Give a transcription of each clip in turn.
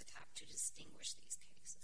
have to distinguish these cases.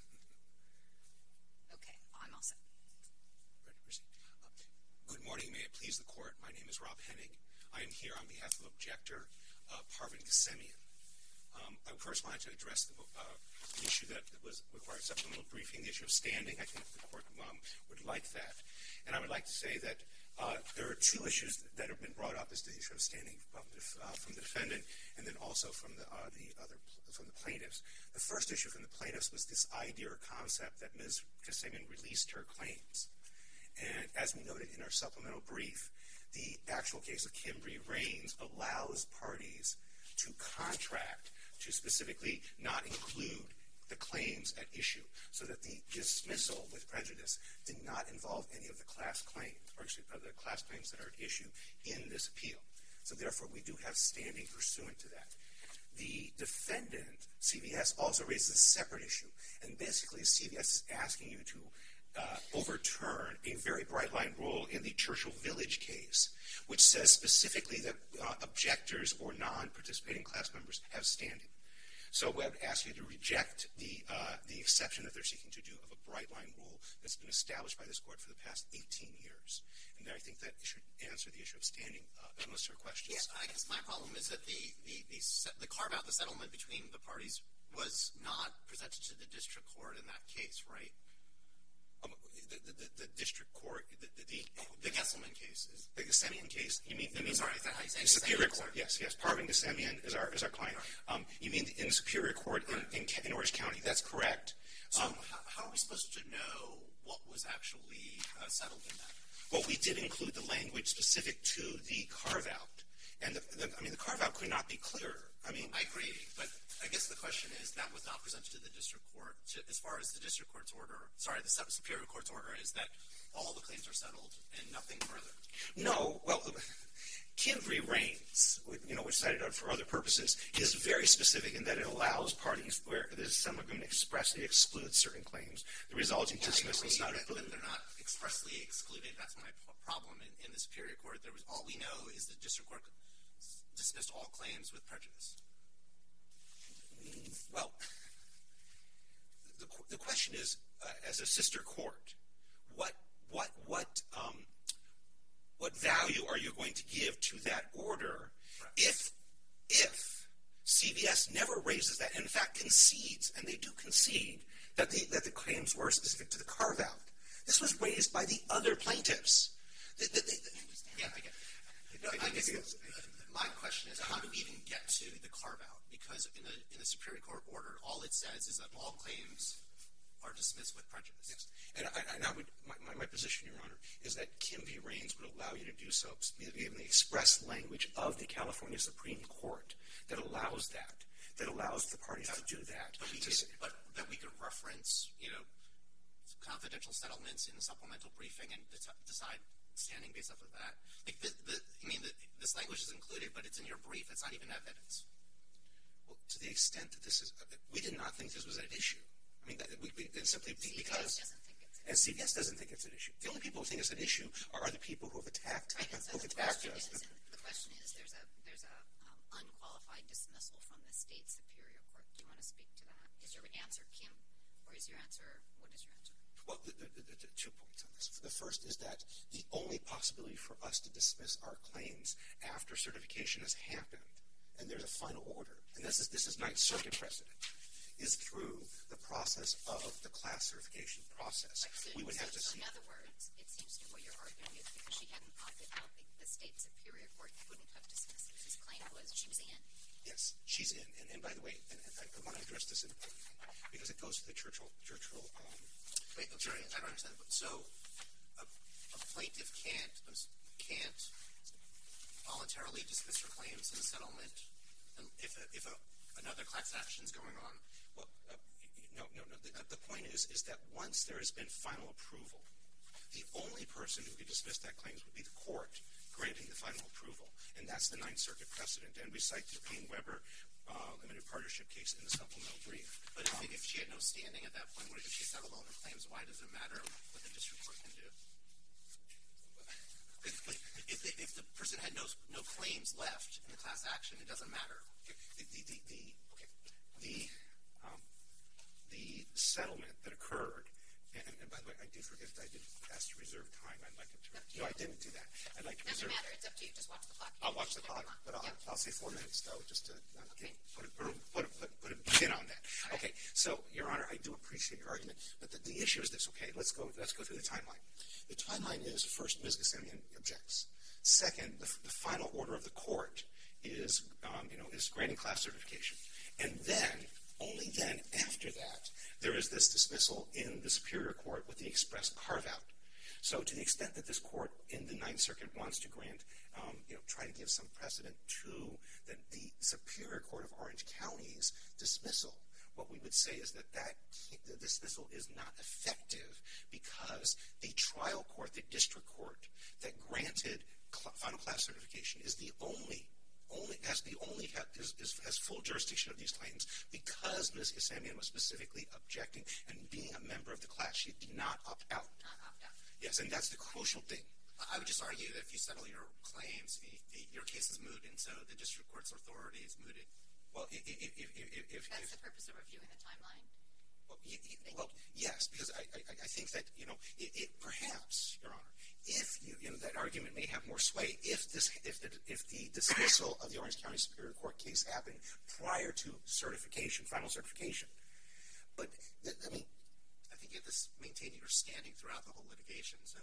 Okay, I'm all set. Ready to proceed. Good morning. May it please the court. My name is Rob Hennig. I am here on behalf of objector Parvin Ghasemian. I first wanted to address the issue that was required supplemental briefing, the issue of standing. I think the court would like that. And I would like to say that there are two issues that have been brought up as the issue of standing from the defendant and then also from the plaintiffs. The first issue from the plaintiffs was this idea or concept that Ms. Ghasemian released her claims. And as we noted in our supplemental brief, the actual case of Kimberly Rains allows parties to contract to specifically not include the claims at issue, so that the dismissal with prejudice did not involve any of the class claims, or the class claims that are at issue in this appeal. So therefore, we do have standing pursuant to that. The defendant, CVS, also raises a separate issue, and basically CVS is asking you to overturn a very bright line rule in the Churchill Village case, which says specifically that objectors or non-participating class members have standing. So I would ask you to reject the exception that they're seeking to do of a bright line rule that's been established by this court for the past 18 years. And I think that should answer the issue of standing, unless there are questions. Yeah, I guess my problem is that the carve out, the settlement between the parties was not presented to the district court in that case, right? The district court, the Ghasemian case. The Ghasemian case, you mean? Sorry, is that how you say it? The Superior Court, yes. Parvin Ghasemian is our client. Right. You mean in the Superior Court in Orange County? That's correct. So how are we supposed to know what was actually settled in that? Well, we did include the language specific to the carve out, and the carve out could not be clearer. I agree, but I guess the question is that was not presented to the district court. As far as the district court's order, the Superior Court's order is that all the claims are settled and nothing further. No, well, Kimberly Rains, which cited out for other purposes, is very specific in that it allows parties where some agreement expressly excludes certain claims. The resulting dismissal is not included. But they're not expressly excluded. That's my problem in the Superior Court. All we know is the district court dismissed all claims with prejudice. Well, the question is, as a sister court, what value are you going to give to that order if CVS never raises that, and in fact concedes, and they do concede that the claims were specific to the carve out? This was raised by the other plaintiffs. Yeah, I get it. I guess my question is, how do we even get to the carve out? Because in the Superior Court order, all it says is that all claims are dismissed with prejudice. Yes. And my position, Your Honor, is that Kimberly Rains would allow you to do so, given the express language of the California Supreme Court that allows the parties to do that. But that we could reference, confidential settlements in the supplemental briefing and decide standing based off of that. This language is included, but it's in your brief. It's not even evidence. Well, to the extent that we did not think this was an issue. Simply because CVS doesn't think it's an issue. The only people who think it's an issue are the people who have attacked us. The question is, there's a unqualified dismissal from the state Superior Court. Do you want to speak to that? Is your answer Kim, or is your answer, what is your answer? Well, the 2 points on this. The first is that the only possibility for us to dismiss our claims after certification has happened, and there's a final order, and this is Ninth Circuit precedent, is through the process of the class certification process. We would have to see. In other words, it seems to me what you're arguing is because she hadn't opted out, the state Superior Court wouldn't have dismissed it. His claim was she was in. Yes, she's in. And by the way, and I want to address this because it goes to the Churchill. Wait, I'm sorry, I don't understand. So a plaintiff can't voluntarily dismiss her claims in a settlement if another class action is going on. Well, no. The point is that once there has been final approval, the only person who could dismiss that claims would be the court granting the final approval, and that's the Ninth Circuit precedent. And we cite the Payne-Weber limited partnership case in the supplemental brief. But if she had no standing at that point, if she settled all her claims, why does it matter what the district court can do? If the person had no claims left in the class action, it doesn't matter. settlement that occurred, and by the way, I did forget that I did ask to reserve time. I'd like to. No, I didn't do that. I'd like to Doesn't reserve. matter. It's up to you. Just watch the clock. I'll watch the clock, but I'll say 4 minutes though, just to put a pin on that. Okay. So, Your Honor, I do appreciate your argument, but the issue is this. Okay, let's go through the timeline. The timeline is first, Ms. Ghassemian objects. Second, the final order of the court is granting class certification, and then only then after that there is this dismissal in the Superior Court with the express carve out. So to the extent that this court in the Ninth Circuit wants to grant, try to give some precedent to the Superior Court of Orange County's dismissal, what we would say is that the dismissal is not effective because the trial court, the district court that granted final class certification is has full jurisdiction of these claims because Ms. Ghassemian was specifically objecting and being a member of the class. She did not opt out. Yes, and that's the crucial thing. I would just argue that if you settle your claims, your case is moot, and so the district court's authority is mooted. Well, if that's the purpose of reviewing the timeline. Well, yes, because I think that perhaps, Your Honor, if that argument may have more sway if the dismissal of the Orange County Superior Court case happened prior to certification, final certification. But I think you have to maintain your standing throughout the whole litigation. So,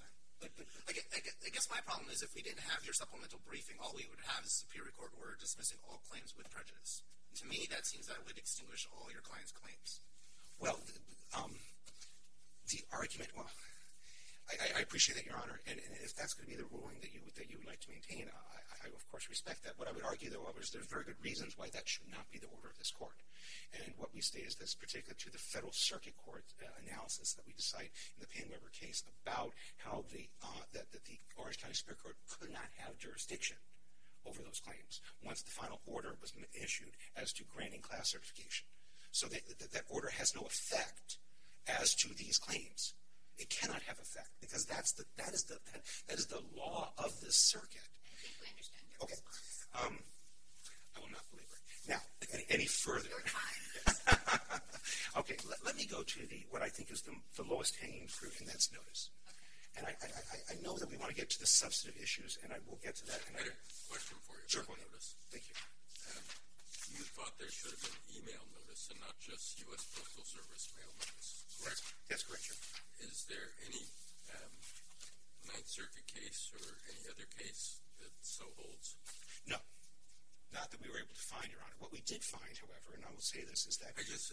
I guess my problem is if we didn't have your supplemental briefing, all we would have is a Superior Court order dismissing all claims with prejudice. To me, that seems that would extinguish all your client's claims. Well, the argument. Well, I appreciate that, Your Honor, and if that's going to be the ruling that you would like to maintain, I of course respect that. What I would argue, though, is there's very good reasons why that should not be the order of this court. And what we say is this, particular to the Federal Circuit Court analysis that we decide in the Payne-Weber case about how that the Orange County Superior Court could not have jurisdiction over those claims once the final order was issued as to granting class certification. So that order has no effect as to these claims. It cannot have effect because that is the law of this circuit. I think we understand your Okay. response. I will not belabor it. Now, any further? Your time. Okay, let me go to what I think is the lowest hanging fruit, and that's notice. Okay. And I know that we want to get to the substantive issues, and I will get to that. I had a question for you. Sure. About notice. Thank you. You thought there should have been email notice and not just U.S. Postal Service mail notice, correct? That's correct, sir. Is there any Ninth Circuit case or any other case that so holds? No. Not that we were able to find, Your Honor. What we did find, however, and I will say this, is that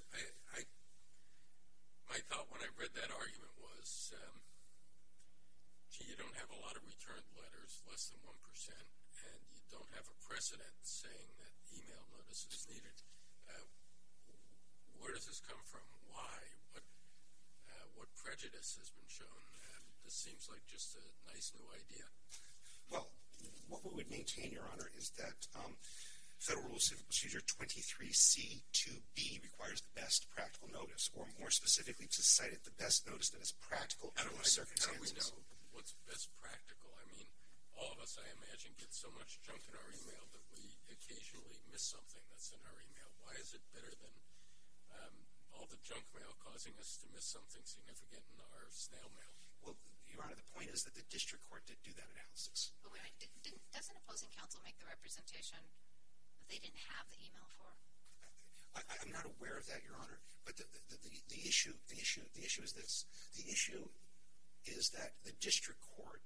my thought when I read that argument was, you don't have a lot of returned letters, less than 1%, and you don't have a precedent saying that email notice is needed. Where does this come from? Why? What prejudice has been shown? This seems like just a nice new idea. Well, what we would maintain, Your Honor, is that Federal Rule of Civil Procedure 23C2B requires the best practical notice, or more specifically to cite it, the best notice that is practical under the circumstances. How do we know what's best practical? I mean, all of us, I imagine, get so much junk in our email that we occasionally miss something that's in our email. Why is it better than all the junk mail causing us to miss something significant in our snail mail? Well, Your Honor, the point is that the district court did do that analysis. But wait, doesn't opposing counsel make the representation that they didn't have the email for? I'm not aware of that, Your Honor. But the issue is this. The issue is that the district court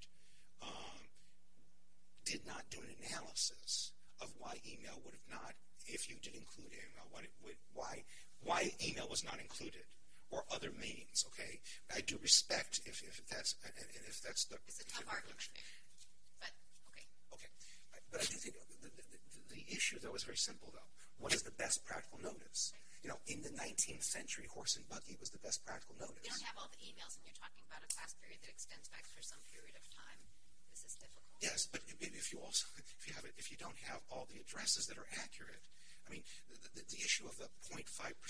did not do an analysis of why email would have not, if you did include email, why email was not included, or other means. Okay, I do respect if that's the. It's a tough argument, but okay. Okay, but I do think the issue though is very simple though. What is the best practical notice? In the 19th century, horse and buggy was the best practical notice. You don't have all the emails, and you're talking about a class period that extends back for some period of time. This is difficult. Yes, but if you don't have all the addresses that are accurate, I mean, the issue of the 0.5%.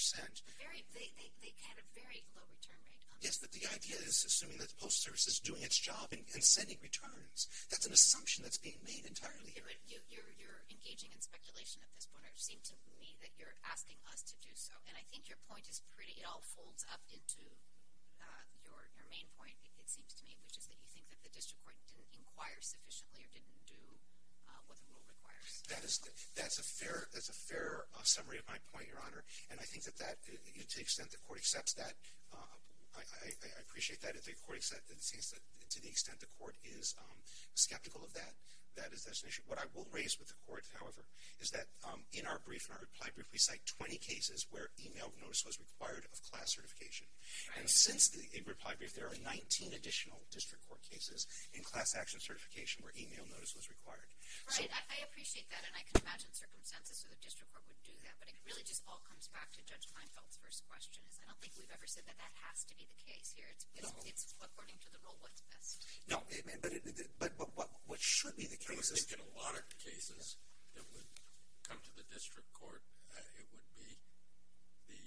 They had a very low return rate. Yes, but the idea is assuming that the Postal Service is doing its job and sending returns. That's an assumption that's being made entirely here. Yeah, but you're engaging in speculation at this point. It seemed to me that you're asking us to do so. And I think your point is it all folds up into your main point, it seems to me, which is that you think that the district court didn't inquire sufficiently or didn't do what the rule requires. That's a fair summary of my point, Your Honor. And I think that to the extent the court accepts that, I appreciate that. If the court accepts it, to the extent the court is skeptical of that, that's an issue. What I will raise with the court, however, is that in our reply brief, we cite 20 cases where email notice was required of class certification. Right. And since the reply brief, there are 19 additional district court cases in class action certification where email notice was required. Right, so, I appreciate that, and I can imagine circumstances where the district court would do that, but it really just all comes back to Judge Kleinfeld's first question. I don't think we've ever said that has to be the case here. It's according to the rule what's best. No, but what should be the case is... I think in a lot of cases that would come to the district court, it would be the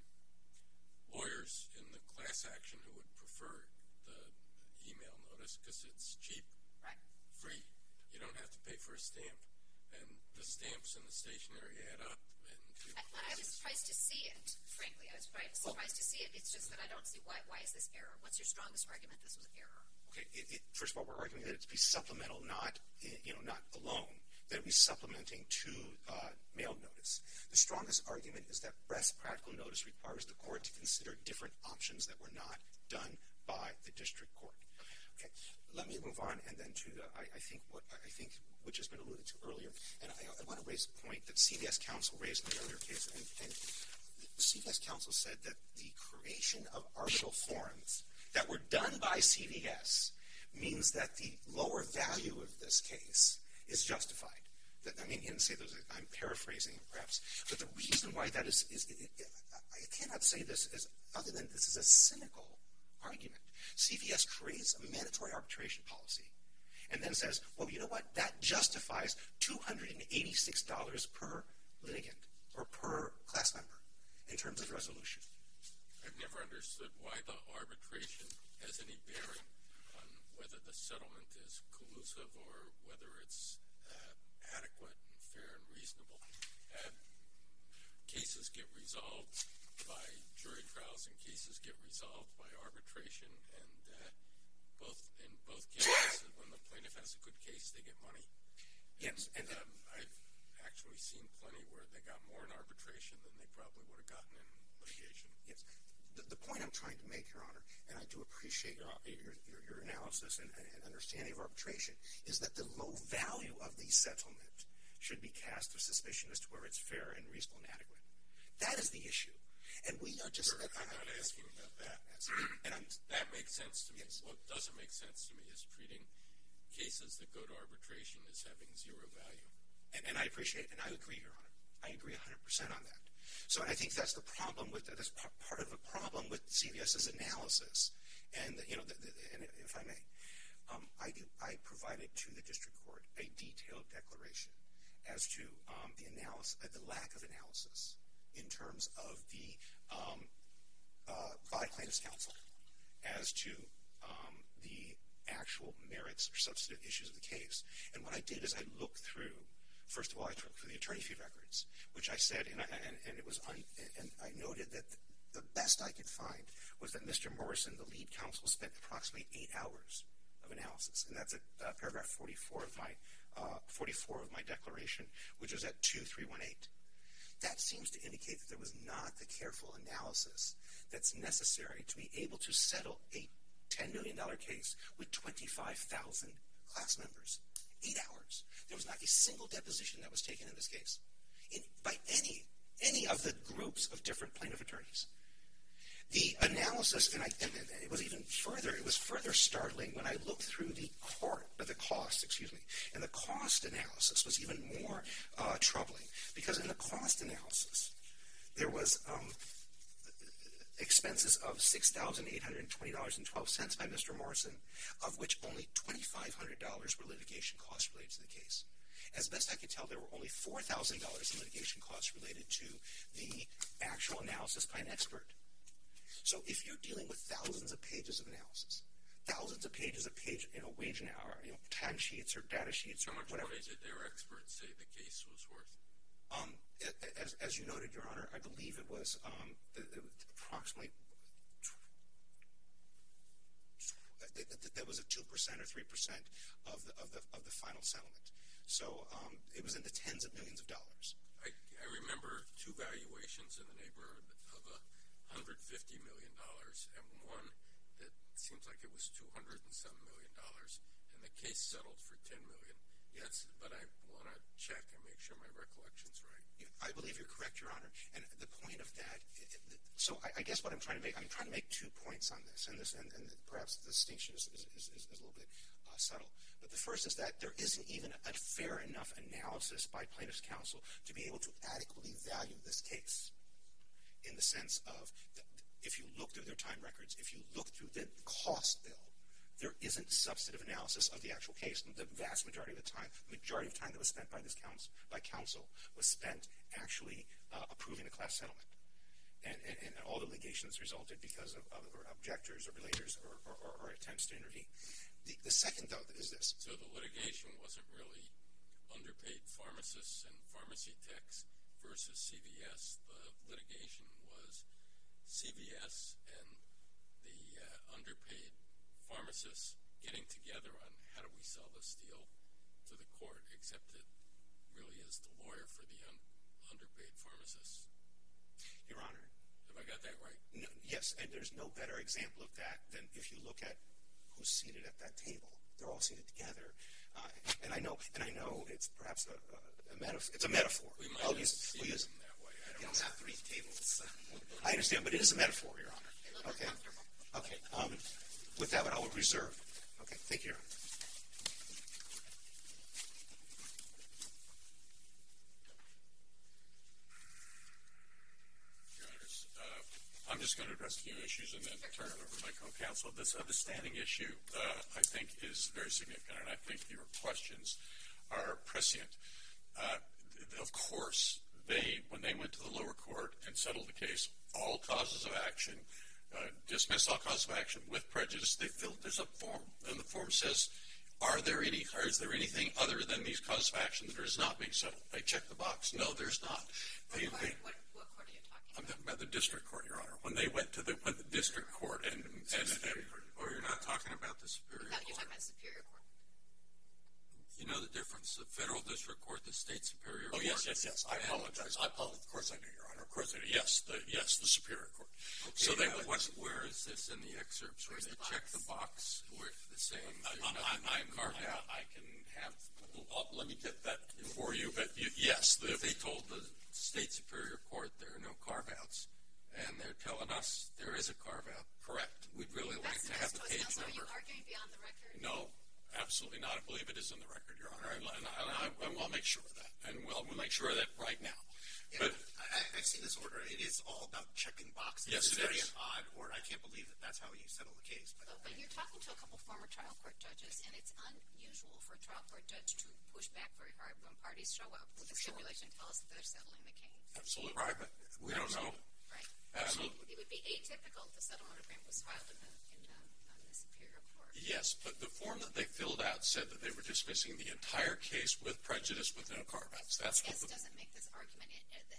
lawyers in the class action who would prefer the email notice because it's cheap, right, free. You don't have to pay for a stamp, and the stamps and the stationery add up. I was surprised to see it, frankly. I was surprised to see it. It's just that I don't see why is this error. What's your strongest argument this was error? Okay, first of all, we're arguing that it's be supplemental, not alone. That it be supplementing to mail notice. The strongest argument is that best practical notice requires the court to consider different options that were not done by the district court. Okay, let me move on and then to I think which has been alluded to earlier, and I want to raise a point that CVS counsel raised in the earlier case, and CVS counsel said that the creation of arbitral forms that were done by CVS means that the lower value of this case is justified. I mean, he didn't say those. I'm paraphrasing, perhaps. But the reason why that is I cannot say this as other than this is a cynical argument. CVS creates a mandatory arbitration policy and then says, well, you know what? That justifies $286 per litigant or per class member in terms of resolution. I've never understood why the arbitration has any bearing on whether the settlement is collusive or whether it's adequate and fair and reasonable. Cases get resolved by jury trials and cases get resolved by arbitration, and in both cases, when the plaintiff has a good case, they get money. Yes. And I've actually seen plenty where they got more in arbitration than they probably would have gotten in litigation. Yes. The point I'm trying to make, Your Honor, and I do appreciate your analysis and understanding of arbitration, is that the low value of the settlement should be cast with suspicion as to whether it's fair and reasonable and adequate. That is the issue. And we are just... I'm not asking about that. That makes sense to me. Yes. What doesn't make sense to me is treating cases that go to arbitration as having zero value. And I appreciate it, and I agree, Your Honor. I agree 100% on that. So I think that's the problem that's part of the problem with CVS's analysis. And, and if I may, I provided to the district court a detailed declaration as to the lack of analysis in terms of the by plaintiff's counsel as to the actual merits or substantive issues of the case. And what I did is I looked through. First of all, I took through the attorney fee records, which I said, and I noted that the best I could find was that Mr. Morrison, the lead counsel, spent approximately 8 hours of analysis, and that's at paragraph 44 of my declaration, which is at 2318. That seems to indicate that there was not the careful analysis that's necessary to be able to settle a $10 million case with 25,000 class members. 8 hours. There was not a single deposition that was taken in this case by any of the groups of different plaintiff attorneys. The analysis, and it was even further, it was further startling when I looked through the cost, and the cost analysis was even more troubling, because in the cost analysis, there was expenses of $6,820.12 by Mr. Morrison, of which only $2,500 were litigation costs related to the case. As best I could tell, there were only $4,000 in litigation costs related to the actual analysis by an expert. So if you're dealing with thousands of pages of analysis, thousands of pages of wage and hour, timesheets or data sheets or whatever. How much money did their experts say the case was worth? As you noted, Your Honor, I believe it was approximately that was a 2% or 3% of the final settlement. So it was in the tens of millions of dollars. I remember two valuations in the neighborhood of $150 million, and one that seems like it was $200 and some million, and the case settled for $10 million. Yes, but I want to check and make sure my recollection's right. I believe you're correct, Your Honor. And the point of that, so I guess what I'm trying to make 2 points on this, and perhaps the distinction is a little bit subtle. But the first is that there isn't even a fair enough analysis by plaintiff's counsel to be able to adequately value this case, in the sense of if you look through their time records, if you look through the cost bill, there isn't substantive analysis of the actual case. The vast majority of the time that was spent by counsel was spent actually approving a class settlement. And all the litigation that's resulted because of objectors or relators or attempts to intervene. The second, though, is this. So the litigation wasn't really underpaid pharmacists and pharmacy techs versus CVS. The litigation was CVS and the underpaid pharmacists getting together on how do we sell this deal to the court, except it really is the lawyer for the underpaid pharmacists. Your Honor. Have I got that right? No, yes, and there's no better example of that than if you look at who's seated at that table. They're all seated together. And I know it's perhaps a metaphor. It's a metaphor. We might use them that way. I don't have 3 tables. I understand, but it is a metaphor, Your Honor. Okay. Okay. With that one, I will reserve. Okay. Thank you, Your Honor. Your Honors, I'm just going to address a few issues and then turn it over to my co-counsel. This understanding issue, I think, is very significant, and I think your questions are prescient. Of course, when they went to the lower court and settled the case, all causes of action, dismissed all causes of action with prejudice, there's a form, and the form says, is there anything other than these causes of action that is not being settled? They check the box. No, there's not. What court are you talking about? I'm talking about the district court, Your Honor. When they went to the district court and you're not talking about the Superior No, Court. you're talking about the Superior Court. You know the difference, the federal district court, the state Superior Court. Oh, yes. I apologize. Of course I do, Your Honor. Of course I do. Yes, the Superior Court. Okay, so where is this in the excerpts where they check the box with the same? I can have. Let me get that for you. But yes, they told the state Superior Court there are no carve-outs, and they're telling us there is a carve-out. Correct. We'd really like to have the page Are number. you arguing beyond the record? No, absolutely not. I believe it is in the record, Your Honor, and I will make sure of that, and we'll make sure of that right now. Yeah, but I've seen this order. It is all about checking boxes. Yes, it's it very is. an odd order. I can't believe that that's how you settle the case. But you're talking to a couple former trial court judges, and it's unusual for a trial court judge to push back very hard when parties show up with a stipulation and tell us that they're settling the case. Absolutely. Right, but we don't know. Right. Absolutely. It would be atypical if the settlement agreement was filed on the Superior Court. Yes, but the form that they filled out said that they were dismissing the entire case with prejudice with no carve-outs. That's what doesn't make this argument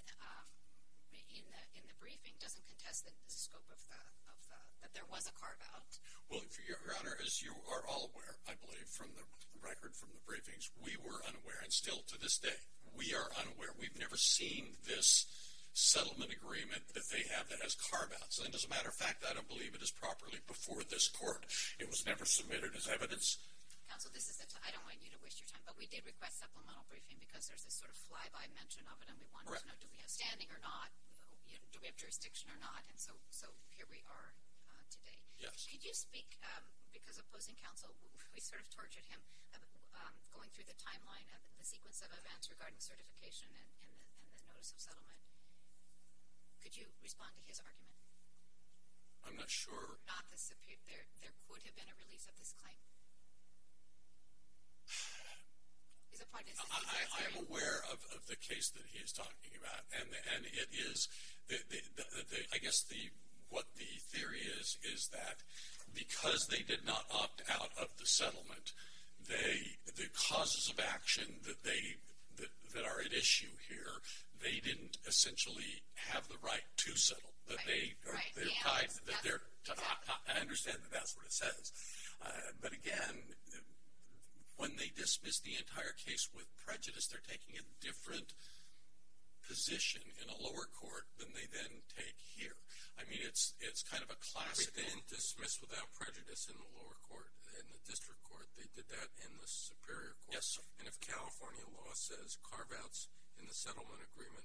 in the briefing doesn't contest the scope of that there was a carve-out. Well, Your Honor, as you are all aware, I believe, from the record from the briefings, we were unaware, and still to this day, we are unaware. We've never seen this settlement agreement that they have that has carve-outs. And as a matter of fact, I don't believe it is properly before this court. It was never submitted as evidence. Counsel, I don't want you to waste your time, but we did request supplemental briefing because there's this sort of fly-by mention of it, and we wanted to know, do we have standing or not? Do we have jurisdiction or not? And so here we are today. Yes. Could you speak, because opposing counsel, we sort of tortured him, going through the timeline of the sequence of events regarding certification and the notice of settlement. Could you respond to his argument? I'm not sure. Not the there could have been a release of this claim. Is the point is I am aware of the case that he is talking about, and it is I guess what the theory is that because they did not opt out of the settlement, the causes of action that are at issue here, they didn't essentially have the right to settle. That they're tied. I understand that that's what it says, but again, when they dismiss the entire case with prejudice, they're taking a different position in a lower court than they then take here. I mean, it's kind of a classic. They didn't dismiss without prejudice in the lower court. In the district court, they did that in the superior court. Yes, sir. And if California law says carve-outs in the settlement agreement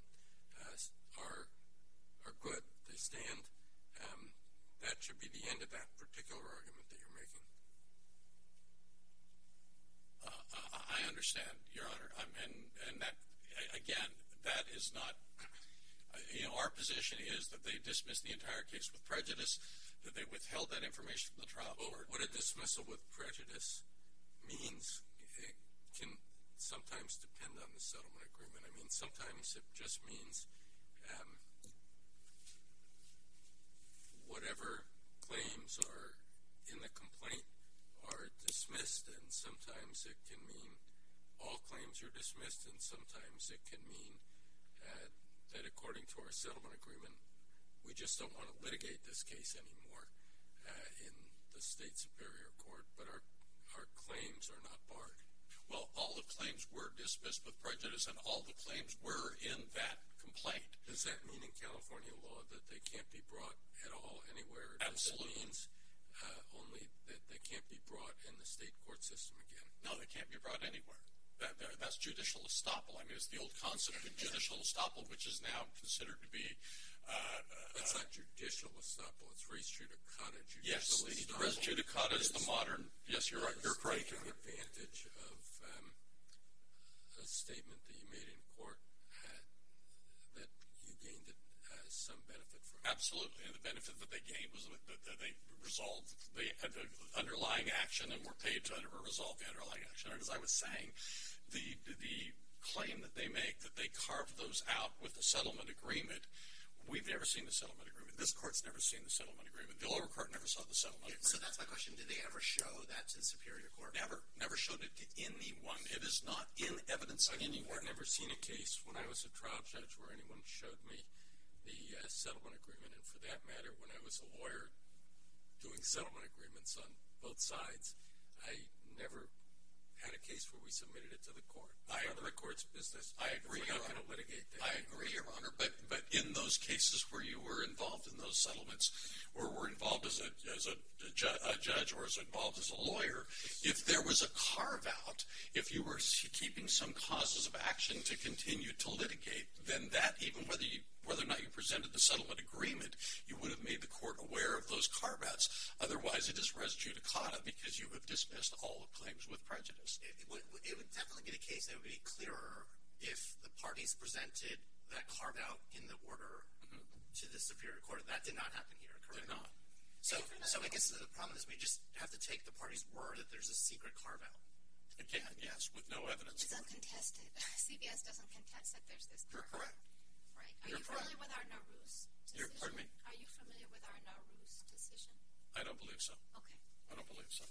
are good, they stand, that should be the end of that particular argument that you're making. I understand, Your Honor. And that, again, that is not, our position is that they dismissed the entire case with prejudice, that they withheld that information from the trial court. What a dismissal with prejudice means, it can sometimes depend on the settlement agreement. I mean, sometimes it just means whatever claims are in the complaint are dismissed, and sometimes it can mean all claims are dismissed, and sometimes it can mean that according to our settlement agreement, we just don't want to litigate this case anymore in the state superior court, but our claims are not barred. Well, all the claims were dismissed with prejudice, and all the claims were in that complaint. Does that mean in California law that they can't be brought at all anywhere? Absolutely. Does it means only that they can't be brought in the state court system again? No, they can't be brought anywhere. That's judicial estoppel. I mean, it's the old concept of judicial estoppel, which is now considered to be... That's not judicial estoppel. It's res judicata. Yes, res judicata is the modern... Yes, you're right. You're correct. Taking advantage of a statement that you made in court that you gained some benefit from. Absolutely, and the benefit that they gained was that they resolved the underlying action and were paid to resolve the underlying action. And as I was saying, the claim that they make that they carved those out with the settlement agreement, we've never seen the settlement agreement. This court's never seen the settlement agreement. The lower court never saw the settlement agreement. So that's my question. Did they ever show that to the superior court? Never showed it to anyone. It is not in evidence anywhere. I've never seen a case when I was a trial judge where anyone showed me the settlement agreement, and for that matter, when I was a lawyer doing settlement agreements on both sides, I never had a case where we submitted it to the court. It's none of the court's business. I agree, Your Honor. I agree, Your Honor. But in those cases where you were involved in those settlements, or were involved as a judge or as involved as a lawyer, if there was a carve-out, if you were keeping some causes of action to continue to litigate, then that, even whether or not you presented the settlement agreement, you would have made the court aware of those carve-outs. Otherwise, it is res judicata because you have dismissed all the claims with prejudice. It would definitely be the case that it would be clearer if the parties presented that carve-out in the order to the superior court. That did not happen here, correct? Did not. So I guess the problem is we just have to take the party's word that there's a secret carve-out. Again, yes, with no evidence. It's uncontested. CBS doesn't contest that there's this. You're correct. Right. Are You're you familiar with our Nowruz decision? Pardon me? Are you familiar with our Nowruz decision? I don't believe so. Okay. I don't believe so.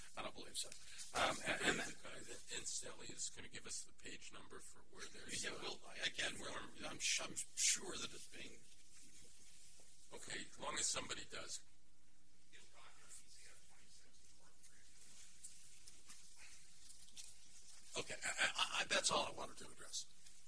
And Sally is going to give us the page number for where there's... Yeah, well, again, I'm sure that it's being... Okay, as long as somebody does. Okay, that's all I wanted to address.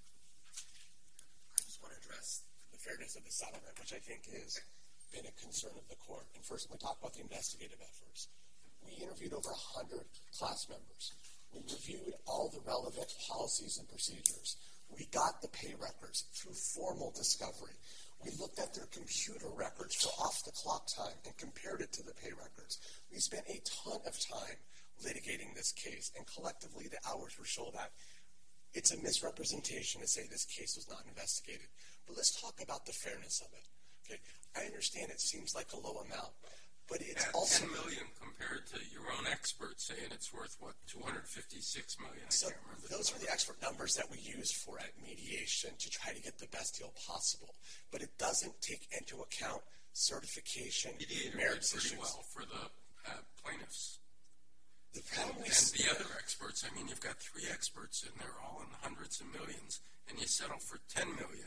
I just want to address the fairness of the settlement, which I think has been a concern of the court. And first, we talk about the investigative efforts. We interviewed over 100 class members. We reviewed all the relevant policies and procedures. We got the pay records through formal discovery. We looked at their computer records for off-the-clock time and compared it to the pay records. We spent a ton of time litigating this case, and collectively the hours were shown that it's a misrepresentation to say this case was not investigated. But let's talk about the fairness of it. Okay, I understand it seems like a low amount, But it's at also... $10 million compared to your own experts saying it's worth, what, $256 million? I So can't remember. those are the expert numbers that we use for at mediation to try to get the best deal possible. But it doesn't take into account certification, Mediator merits did pretty issues. well for the plaintiffs. The problem And the other experts, I mean, you've got 3 experts and they're all in the hundreds of millions, and you settle for $10 million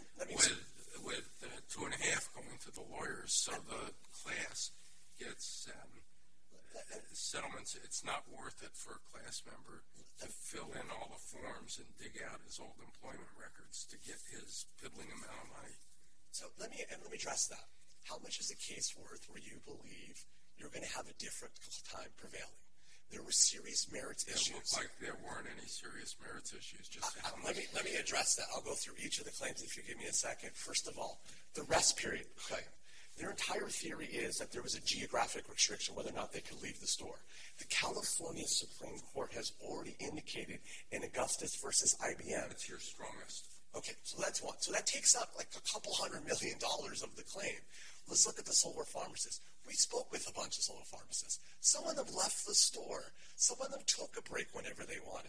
with 2.5 going to the lawyers. So the class gets settlements. It's not worth it for a class member to fill in all the forms and dig out his old employment records to get his piddling amount of money. So let me address that. How much is a case worth where you believe you're going to have a different time prevailing? There were serious merits issues. It looked like there weren't any serious merits issues. Just let me address that. I'll go through each of the claims if you give me a second. First of all, the rest period claim. Their entire theory is that there was a geographic restriction whether or not they could leave the store. The California Supreme Court has already indicated in Augustus versus IBM. It's your strongest. Okay, so that's one. So that takes up like a couple $100 million of the claim. Let's look at the solar pharmacists. We spoke with a bunch of solar pharmacists. Some of them left the store. Some of them took a break whenever they wanted.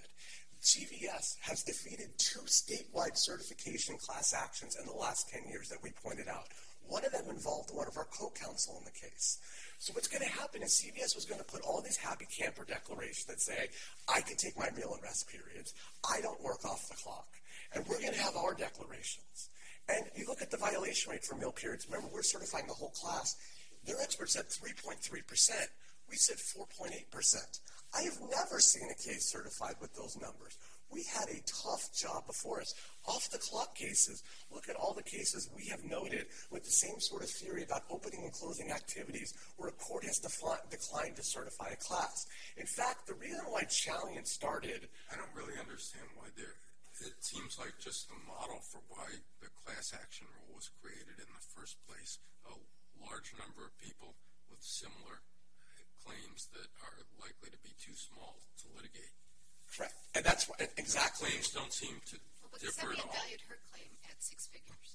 CVS has defeated 2 statewide certification class actions in the last 10 years that we pointed out. One of them involved one of our co-counsel in the case. So what's going to happen is CVS was going to put all these happy camper declarations that say, I can take my meal and rest periods. I don't work off the clock. And we're going to have our declarations. And you look at the violation rate for meal periods. Remember, we're certifying the whole class. Their experts said 3.3%. We said 4.8%. I have never seen a case certified with those numbers. We had a tough job before us. Off-the-clock cases, look at all the cases we have noted with the same sort of theory about opening and closing activities where a court has declined to certify a class. In fact, the reason why Chalian started... I don't really understand why it seems like just the model for why the class action rule was created in the first place. A large number of people with similar claims that are likely to be too small to litigate. Correct. And that's why, exactly. Claims don't seem to differ at all. valued her claim at 6 figures.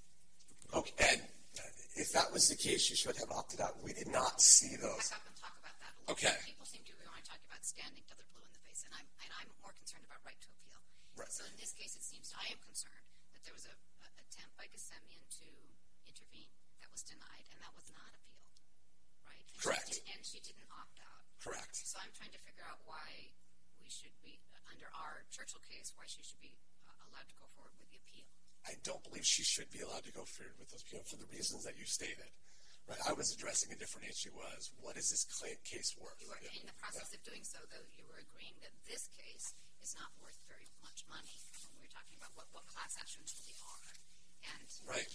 Okay, and if that was the case, you should have opted out. We did not see those. Back up and talk about that a little Okay. bit. People seem to want to talk about standing till they're blue in the face, and I'm more concerned about right to appeal. Right. So in this case, it seems I am concerned that there was a attempt by Gessemian to intervene that was denied, and that was not appealed, right? And Correct. She didn't opt out. Correct. So I'm trying to figure out why we should be, under our Churchill case, why she should be allowed to go forward with the appeal. I don't believe she should be allowed to go forward with those appeal for the reasons that you stated. Right. I was addressing a different issue was, what is this case worth? You were in the process of doing so, though, you were agreeing that this case is not worth very much money when we were talking about what class actions really are. And right.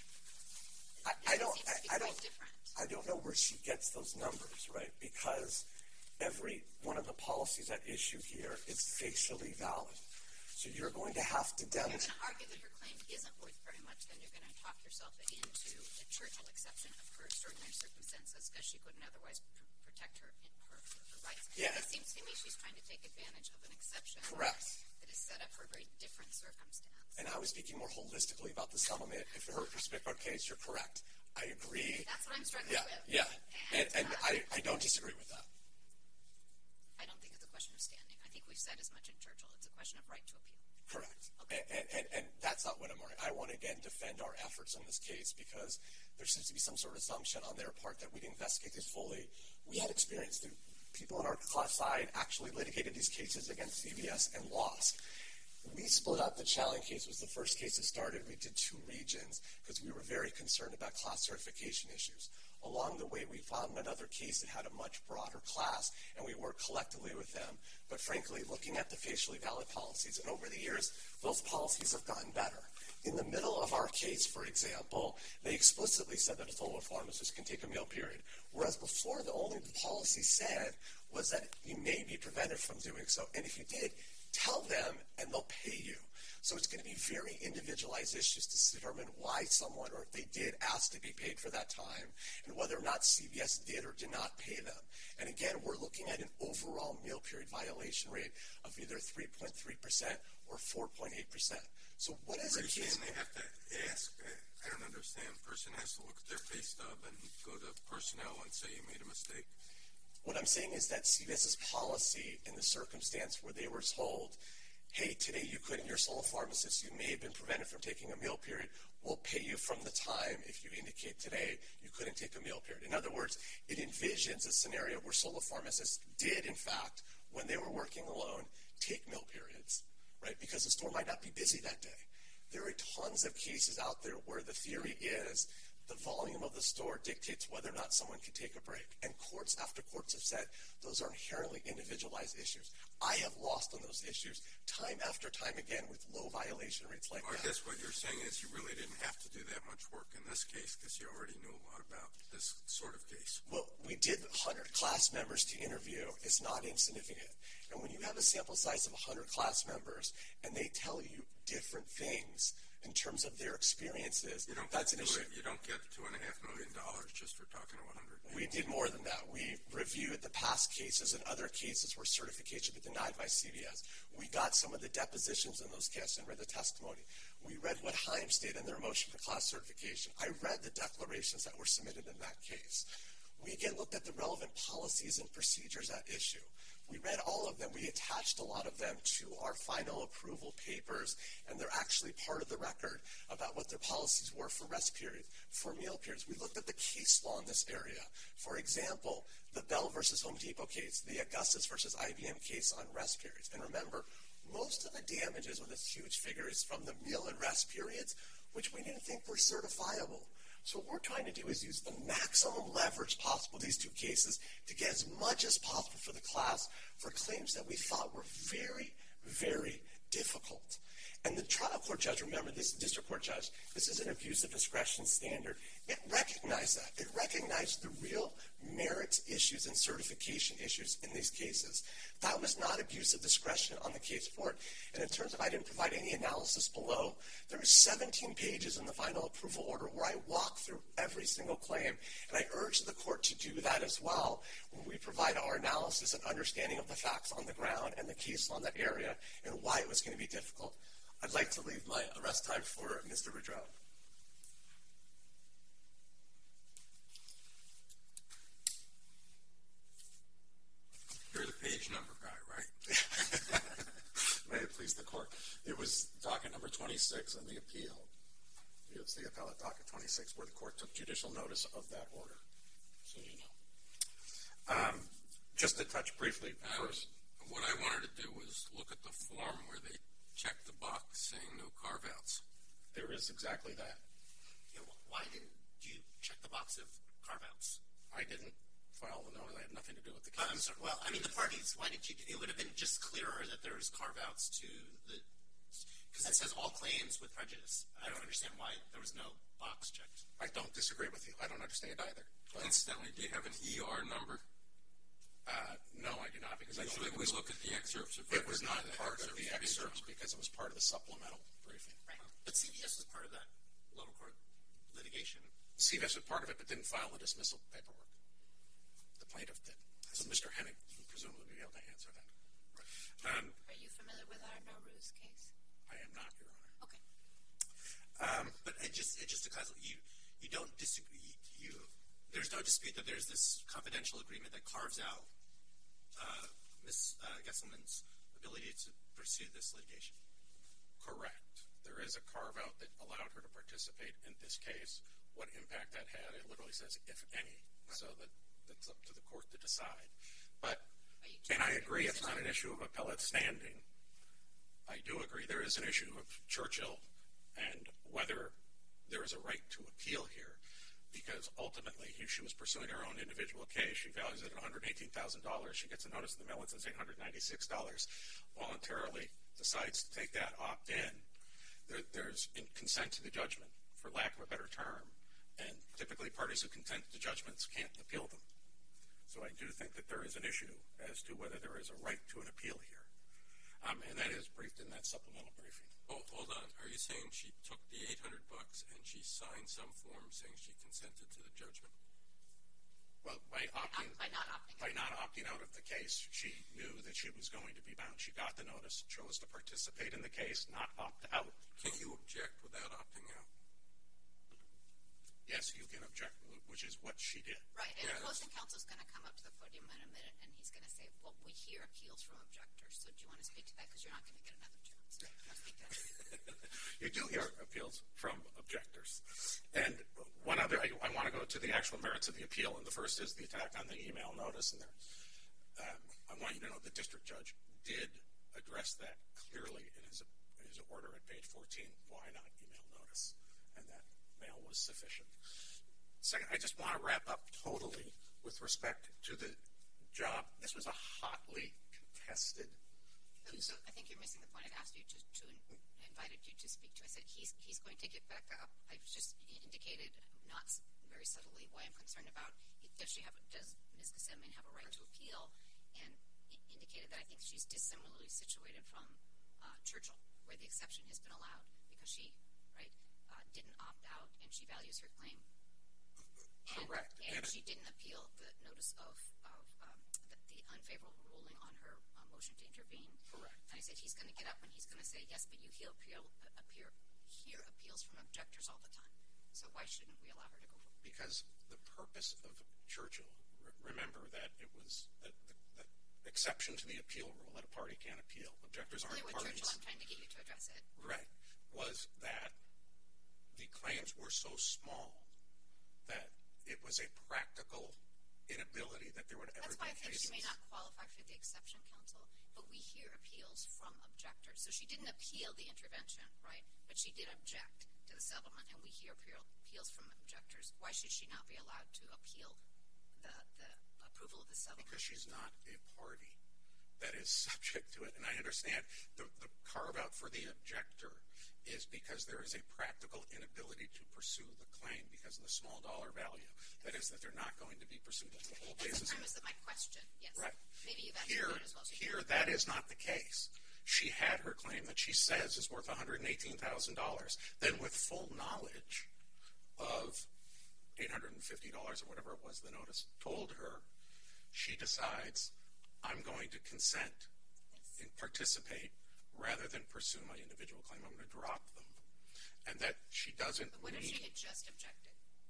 I don't know where she gets those numbers, right? Because every one of the policies at issue here is facially valid. So you're going to have to demonstrate. You're going to argue that her claim isn't worth very much, then you're going to talk yourself into the Churchill exception of her extraordinary circumstances because she couldn't otherwise protect her rights. Yeah. It seems to me she's trying to take advantage of an exception. Correct. That is set up for a very different circumstance. And I was speaking more holistically about the settlement. If her particular case, you're correct. I agree. That's what I'm struggling with. Yeah. And I don't disagree with that. I don't think it's a question of standing. I think we've said as much in Churchill. It's a question of right to appeal. Correct. Okay. And that's not what I'm arguing. I want to, again, defend our efforts in this case because there seems to be some sort of assumption on their part that we'd investigate this fully. We had experience. The people on our class side actually litigated these cases against CVS and lost. We split up. The Chalian case was the first case that started. We did 2 regions because we were very concerned about class certification issues. Along the way, we found another case that had a much broader class, and we worked collectively with them. But frankly, looking at the facially valid policies, and over the years, those policies have gotten better. In the middle of our case, for example, they explicitly said that a solar pharmacist can take a meal period, whereas before, the only policy said was that you may be prevented from doing so, and if you did, tell them, and they'll pay you. So it's going to be very individualized issues to determine why someone, or if they did, ask to be paid for that time, and whether or not CVS did or did not pay them. And again, we're looking at an overall meal period violation rate of either 3.3% or 4.8%. So what is Are you a case? saying they have to ask? I don't understand. Person has to look at their pay stub and go to personnel and say you made a mistake. What I'm saying is that CVS's policy in the circumstance where they were told, hey, today you couldn't, you're solo pharmacist, you may have been prevented from taking a meal period. We'll pay you from the time if you indicate today you couldn't take a meal period. In other words, it envisions a scenario where solo pharmacists did, in fact, when they were working alone, take meal periods, right? Because the store might not be busy that day. There are tons of cases out there where the theory is the volume of the store dictates whether or not someone can take a break. And courts after courts have said those are inherently individualized issues. I have lost on those issues time after time again with low violation rates like that. I guess what you're saying is you really didn't have to do that much work in this case because you already knew a lot about this sort of case. Well, we did 100 class members to interview. It's not insignificant. And when you have a sample size of 100 class members and they tell you different things in terms of their experiences, that's an issue. You don't get $2.5 million just for talking to 100. We did more than that. We reviewed the past cases and other cases where certification was denied by CVS. We got some of the depositions in those cases and read the testimony. We read what Haim stated in their motion for class certification. I read the declarations that were submitted in that case. We again looked at the relevant policies and procedures at issue. We read all of them. We attached a lot of them to our final approval papers, and they're actually part of the record about what their policies were for rest periods, for meal periods. We looked at the case law in this area. For example, the Bell versus Home Depot case, the Augustus versus IBM case on rest periods. And remember, most of the damages with this huge figure is from the meal and rest periods, which we didn't think were certifiable. So what we're trying to do is use the maximum leverage possible in these two cases to get as much as possible for the class for claims that we thought were very, very difficult. And the trial court judge, remember, this district court judge, this is an abuse of discretion standard. It recognized that. It recognized the real merits issues and certification issues in these cases. That was not abuse of discretion on the case board. And in terms of I didn't provide any analysis below, there were 17 pages in the final approval order where I walked through every single claim. And I urge the court to do that as well when we provide our analysis and understanding of the facts on the ground and the case law in that area and why it was going to be difficult. I'd like to leave my rest time for Mr. Boudreau. You're the page number guy, right? May it please the court. It was docket number 26 in the appeal. It's the appellate docket 26 where the court took judicial notice of that order, so you know. Just to touch briefly first. What I wanted to do was look at the form where they checked the box saying no carve-outs. There is exactly that. Yeah, why didn't you check the box of carve-outs? I didn't file the notice. I had nothing to do with the case. I'm sorry. Well, I mean, the parties, why did you? It would have been just clearer that there was carve-outs to the, because it says all claims with prejudice. I don't understand why there was no box checked. I don't disagree with you. I don't understand either. Incidentally, do you have an ER number? No, I do not, because Usually we look at the excerpts of it was not the part of the excerpts number. because it was part of the supplemental briefing. Right. But CVS was part of that lower court litigation. CVS was part of it, but didn't file the dismissal paperwork. The plaintiff did. So Mr. Hennig would presumably be able to answer that. Are you familiar with our Nowruz case? I am not, Your Honor. Okay. But it just because you don't disagree. There's no dispute that there's this confidential agreement that carves out Ms. Gesselman's ability to pursue this litigation. Correct. There is a carve-out that allowed her to participate in this case. What impact that had, it literally says, if any. So that's up to the court to decide. But, and I agree, it's not an issue of appellate standing. I do agree there is an issue of Churchill and whether there is a right to appeal here. Because ultimately, she was pursuing her own individual case. She values it at $118,000. She gets a notice in the mail that says $896. Voluntarily decides to take that opt-in. There's consent to the judgment, for lack of a better term. And typically, parties who consent to judgments can't appeal them. So I do think that there is an issue as to whether there is a right to an appeal here. And that is briefed in that supplemental briefing. Oh, hold on. Are you saying she took the $800 and she signed some form saying she consented to the judgment? Well, by not opting out of the case, she knew that she was going to be bound. She got the notice, chose to participate in the case, not opt out. Can you object without opting out? which is what she did. Right, and Yeah. opposing counsel is going to come up to the podium in a minute, and he's going to say, well, we hear appeals from objectors. So do you want to speak to that? Because you're not going to get another chance. You want to speak to that? You do hear appeals from objectors. And one other, I want to go to the actual merits of the appeal, and the first is the attack on the email notice. And I want you to know the district judge did address that clearly in his order at page 14, why not email notice, and that mail was sufficient. Second, I just want to wrap up totally with respect to the job. This was a hotly contested piece. So I think you're missing the point. I'd asked you to invited you to speak to. I said he's going to get back up. I've just indicated, not very subtly, why I'm concerned about does Ms. Gethsemane have a right to appeal, and indicated that I think she's dissimilarly situated from Churchill, where the exception has been allowed because she didn't opt out and she values her claim. Correct. And she didn't appeal the notice of the unfavorable ruling on her motion to intervene. Correct. And I said he's going to get up and he's going to say, yes, but you hear appeals from objectors all the time. So why shouldn't we allow her to go forward? Because the purpose of Churchill, remember that it was the exception to the appeal rule that a party can't appeal. Objectors aren't parties. Churchill, I'm trying to get you to address it. Right. Was that the claims were so small that it was a practical inability that there would ever That's be why I think cases. she may not qualify for the exception, counsel, but we hear appeals from objectors. So she didn't appeal the intervention, right? But she did object to the settlement, and we hear appeals from objectors. Why should she not be allowed to appeal the approval of the settlement? Because she's not a party that is subject to it. And I understand the carve-out for the objector is because there is a practical inability to pursue the claim because of the small dollar value. That is that they're not going to be pursued on the whole That's basis. the premise of my question, yes. Right. Maybe you've answered it as well. Here, that is not the case. She had her claim that she says is worth $118,000. Then with full knowledge of $850 or whatever it was the notice told her, she decides, I'm going to consent and participate rather than pursue my individual claim. I'm going to drop them. And that she doesn't What if she need, had just objected?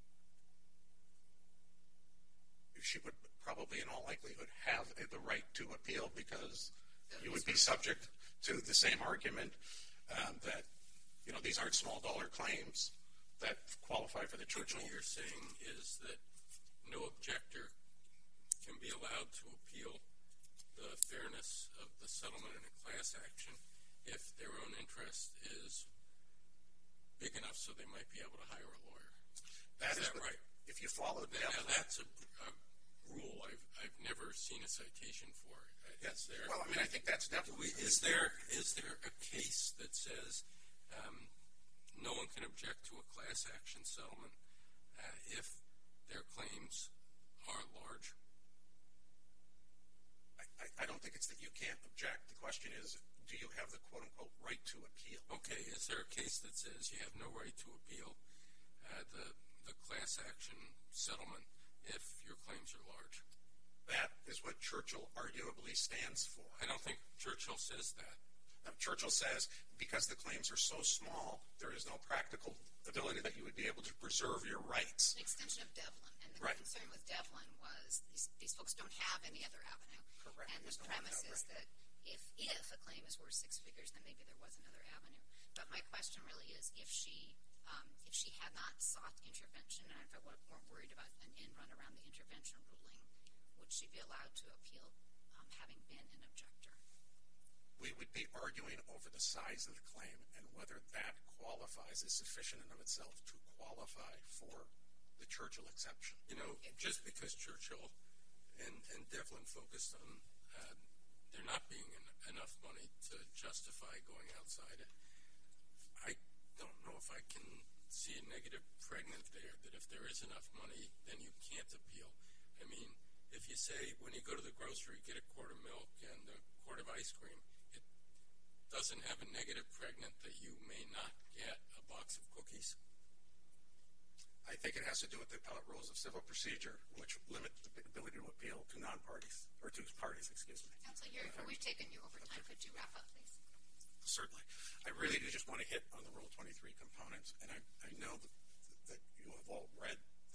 she would probably in all likelihood have the right to appeal because you would be subject to the same argument that, these aren't small dollar claims that qualify for the Churchill. What you're saying is that no objector can be allowed to appeal the fairness of the settlement in a class action if their own interest is big enough so they might be able to hire a lawyer. Is that right? If you follow Now that's a rule I've never seen a citation for. Yes. There, Well, I think that's definitely. Is there a case that says no one can object to a class action settlement if their claims are large? I don't think it's that you can't object. The question is, do you have the quote-unquote right to appeal? Okay, is there a case that says you have no right to appeal the class action settlement if your claims are large? That is what Churchill arguably stands for. I don't think Churchill says that. Churchill says because the claims are so small, there is no practical ability that you would be able to preserve your rights. An extension of Devlin. And the Right. concern with Devlin was these folks don't have any other avenue. Correct. And the There's no premise other, is that if a claim is worth six figures, then maybe there was another avenue. But my question really is if she had not sought intervention, and if I weren't worried about an end run around the intervention ruling, would she be allowed to appeal having been an objector? We would be arguing over the size of the claim and whether that qualifies as sufficient in of itself to qualify for the Churchill exception. Just because Churchill and Devlin focused on there not being enough money to justify going outside it, I don't know if I can see a negative pregnant there, that if there is enough money, then you can't appeal. I mean, if you say when you go to the grocery, get a quart of milk and a quart of ice cream, it doesn't have a negative pregnant that you may not get a box of cookies. I think it has to do with the appellate rules of civil procedure, which limit the ability to appeal to non-parties, or to parties, excuse me. Counsel, we've taken you over time. Could you wrap up, please? Certainly. I really do just want to hit on the Rule 23 components, and I know that you have all read the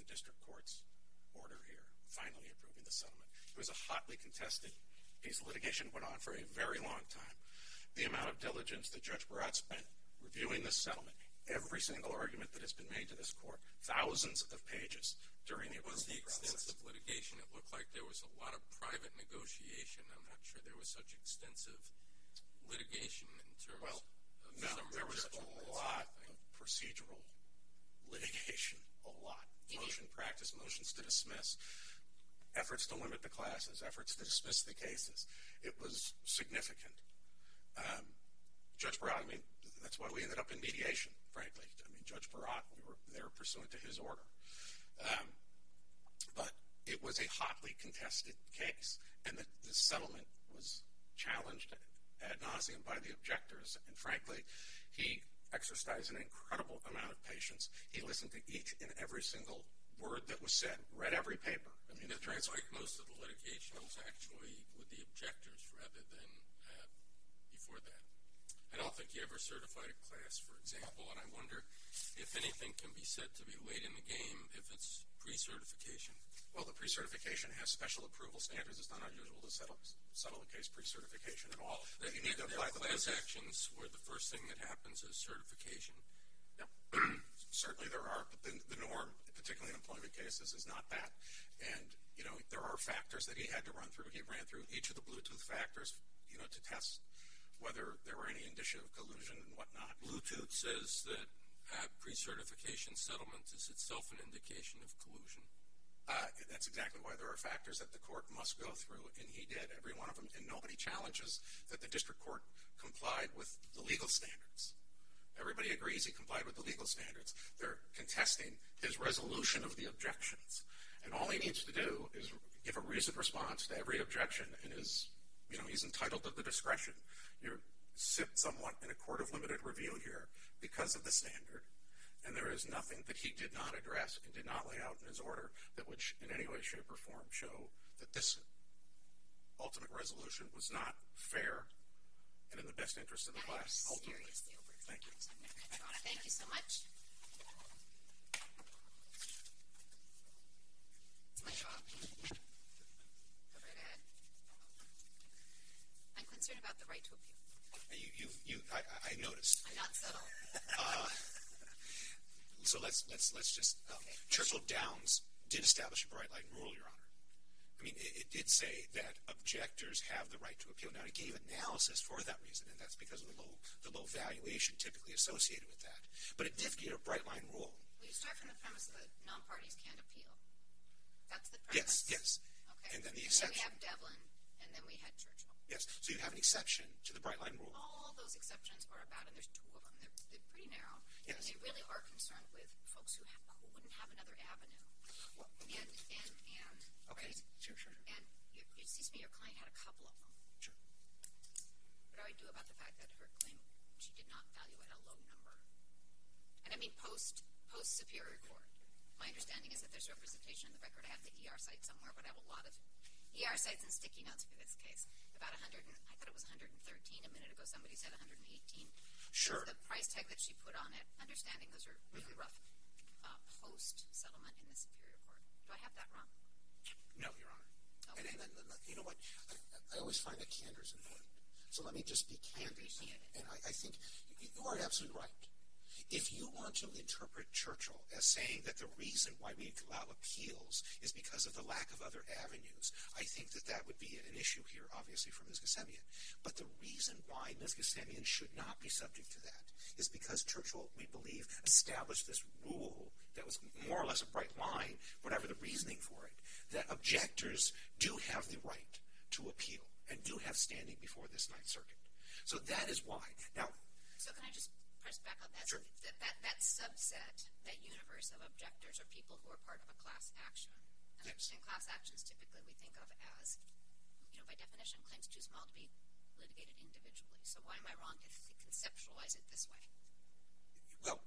district court's order here, finally approving the settlement. It was a hotly contested piece of litigation. It went on for a very long time. The amount of diligence that Judge Barat spent reviewing this settlement, every single argument that has been made to this court, thousands of pages during the approval Was the process. extensive litigation? It looked like there was a lot of private negotiation. I'm not sure there was such extensive litigation in terms Well, of no, summary there was judgment, a that lot sort of thing. of procedural litigation, a lot. Motion practice, motions to dismiss, efforts to limit the classes, efforts to dismiss the cases. It was significant. Judge Barat, I mean, that's why we ended up in mediation, frankly. I mean, Judge Barat, we were there pursuant to his order. But it was a hotly contested case, and the settlement was challenged ad nauseum by the objectors, and frankly, he exercised an incredible amount of patience. He listened to each and every single word that was said, read every paper. I mean, the transcript. Like most of the litigation was actually with the objectors rather than before that. I don't think he ever certified a class, for example, and I wonder if anything can be said to be late in the game if it's pre-certification. Well, the pre-certification has special approval standards. It's not unusual to settle a case pre-certification at all. That you need to apply the class actions where the first thing that happens is certification. Yeah. Certainly there are, but the norm, particularly in employment cases, is not that. And, you know, there are factors that he had to run through. He ran through each of the Bluetooth factors, you know, to test whether there were any indicia of collusion and whatnot. Bluetooth says that pre-certification settlement is itself an indication of collusion. That's exactly why there are factors that the court must go through, and he did, every one of them. And nobody challenges that the district court complied with the legal standards. Everybody agrees he complied with the legal standards. They're contesting his resolution of the objections. And all he needs to do is give a reasoned response to every objection, and he's entitled to the discretion. You sit somewhat in a court of limited review here because of the standard, and there is nothing that he did not address and did not lay out in his order that would in any way, shape, or form show that this ultimate resolution was not fair and in the best interest of the class, ultimately. Thank you. Thank you so much. It's my job. Go right ahead. I'm concerned about the right to appeal. I noticed. I'm not subtle. So let's just. Churchill Downs did establish a bright line rule, Your Honor. I mean, it did say that objectors have the right to appeal. Now, it gave analysis for that reason, and that's because of the low valuation typically associated with that. But it did give a bright line rule. Well, you start from the premise that non-parties can't appeal. That's the premise. Yes. Okay. And then the exception. exception. And then we have Devlin, and then we had Churchill. Yes. So you have an exception to the bright line rule. All those exceptions are about, and there's two of them. They're pretty narrow. Yes. And they really are concerned with folks who wouldn't have another avenue. Well, And okay. Right? Sure. And it seems to me your client had a couple of them. Sure. What do I do about the fact that her claim she did not value at a low number? And I mean post Superior Court. My understanding is that there's representation in the record. I have the ER site somewhere, but I have a lot of ER sites and sticky notes for this case. About 100, I thought it was 113 a minute ago. Somebody said 118. Sure. The price tag that she put on it, understanding those are really rough post-settlement in the Superior Court. Do I have that wrong? No, Your Honor. Okay. And you know what? I always find that candor is important. So let me just be candid. I appreciate it. And I think you are absolutely right. If you want to interpret Churchill as saying that the reason why we allow appeals is because of the lack of other avenues, I think that would be an issue here, obviously, for Ms. Ghassemian. But the reason why Ms. Ghassemian should not be subject to that is because Churchill, we believe, established this rule that was more or less a bright line, whatever the reasoning for it, that objectors do have the right to appeal and do have standing before this Ninth Circuit. So that is why. Now, So can I just press back on that? Sure. That subset, that universe of objectors are people who are part of a class action. And Yes. in class actions, typically we think of as, by definition, claims too small to be litigated individually. So why am I wrong to conceptualize it this way? well,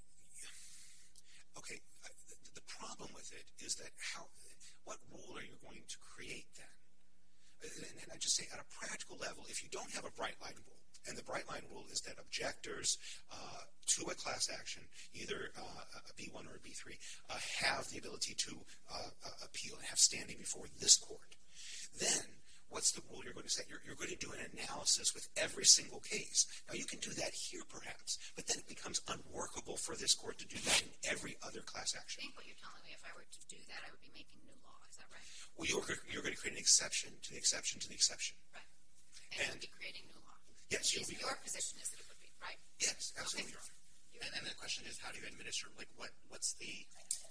okay, the problem with it is that what rule are you going to create then? And I just say at a practical level, if you don't have a bright line rule, and the bright line rule is that objectors to a class action, either a B1 or a 12b-3, have the ability to appeal and have standing before this court. Then, what's the rule you're going to set? You're going to do an analysis with every single case. Now, you can do that here, perhaps, but then it becomes unworkable for this court to do that in every other class I action. think what you're telling me, if I were to do that, I would be making new law. Is that right? Well, you're going to create an exception to the exception to the exception. Right. And you'd be creating new law. Yes, you'll be. Your position is that it would be, right? Yes, absolutely, Okay. Your Honor. And the question is, how do you administer? Like, what's the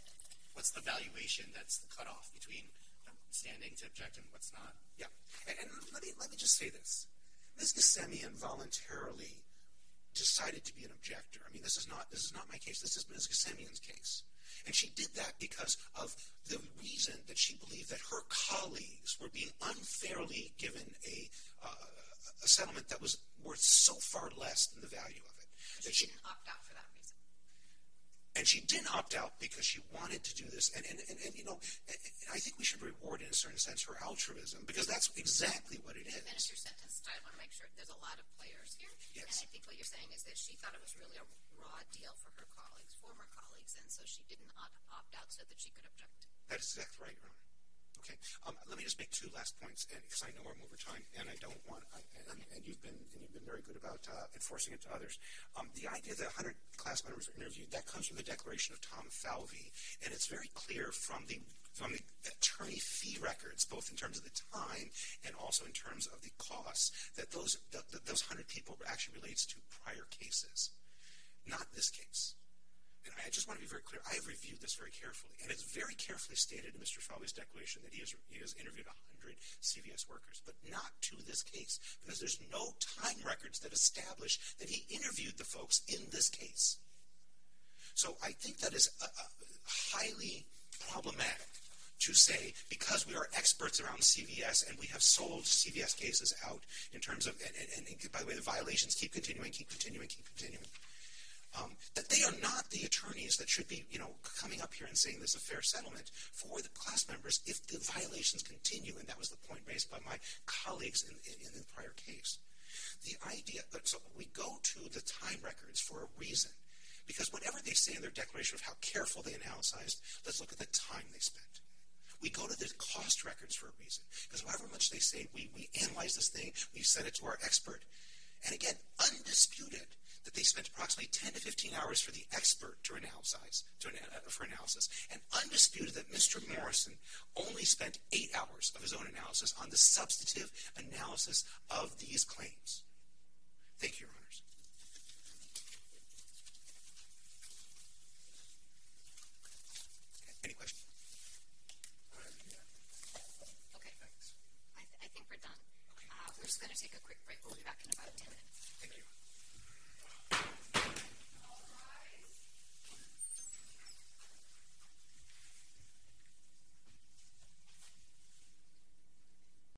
valuation that's the cutoff between standing to object and what's not? Yeah, and let me just say this: Ms. Ghassemian voluntarily decided to be an objector. I mean, this is not my case. This is Ms. Ghassemian's case, and she did that because of the reason that she believed that her colleagues were being unfairly given a settlement that was worth so far less than the value of it. But she didn't opt out for that reason. And she didn't opt out because she wanted to do this. And you know, I think we should reward, in a certain sense, her altruism, because that's exactly what it is. Finish your sentence. I want to make sure there's a lot of players here. Yes. And I think what you're saying is that she thought it was really a raw deal for her colleagues, former colleagues, and so she didn't opt out so that she could object. That is exactly right, Your Honor. Okay. Let me just make two last points, and because I know I'm over time, and I don't want, and you've been very good about enforcing it to others. The idea that 100 class members were interviewed, that comes from the declaration of Tom Falvey, and it's very clear from the attorney fee records, both in terms of the time and also in terms of the costs, that those 100 people actually relates to prior cases, not this case. And I just want to be very clear. I have reviewed this very carefully, and it's very carefully stated in Mr. Falvey's declaration that he has interviewed 100 CVS workers, but not to this case, because there's no time records that establish that he interviewed the folks in this case. So I think that is highly problematic to say, because we are experts around CVS and we have sold CVS cases out in terms of, and by the way, the violations keep continuing, that they are not the attorneys that should be, coming up here and saying this is a fair settlement for the class members if the violations continue, and that was the point raised by my colleagues in the prior case. The idea, so we go to the time records for a reason, because whatever they say in their declaration of how careful they analyzed, let's look at the time they spent. We go to the cost records for a reason, because however much they say, we analyze this thing, we send it to our expert, and again, undisputed, that they spent approximately 10 to 15 hours for the expert for analysis, and undisputed that Mr. Morrison only spent 8 hours of his own analysis on the substantive analysis of these claims. Thank you, Your Honors. Any questions? Okay. Thanks. I think we're done. Okay. We're just going to take a quick break. We'll be back in about 10 minutes. Thank you.